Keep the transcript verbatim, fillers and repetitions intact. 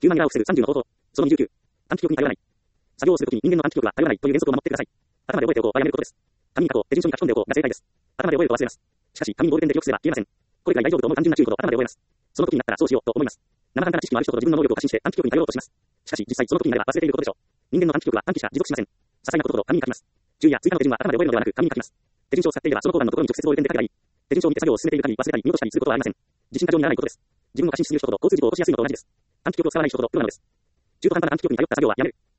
ヒューマンエラーを防ぐさんじゅうの方法。そのにじゅうきゅう。短期記憶に頼らない。作業をするときに人間の短期記憶は頼らないという原則を守ってください。頭で覚えておこうはやめることです。紙に書こう、手順書に書き込んでおこうが正解です。頭で覚えると忘れます。しかし、紙にボールペンで記憶すれば消えません。これくらい大丈夫と思う単純な注意ほど頭で覚えます。その時になったらそうしようと思います。生半可な知識のある人ほど自分の能力を過信して短期記憶に頼ろうとします。しかし、実際その時になれば忘れていることでしょう。人間の短期記憶は短期しか持続しません。些細なことほど紙に書きます。注意や追加の手順は頭で覚えるのではなく紙に書きます。手順書を使っていればそのコーナーのところに直接ボールペンで書けばいい。手順書を見て作業を進めている限り忘れたり見落としたりすることはありません。自信過剰にならないことです。自分を過信しすぎる人ほど交通事故を起こしやすいのと同じです。短期記憶を使わない人ほどプロなのです。中途半端な短期記憶に頼った作業はやめる。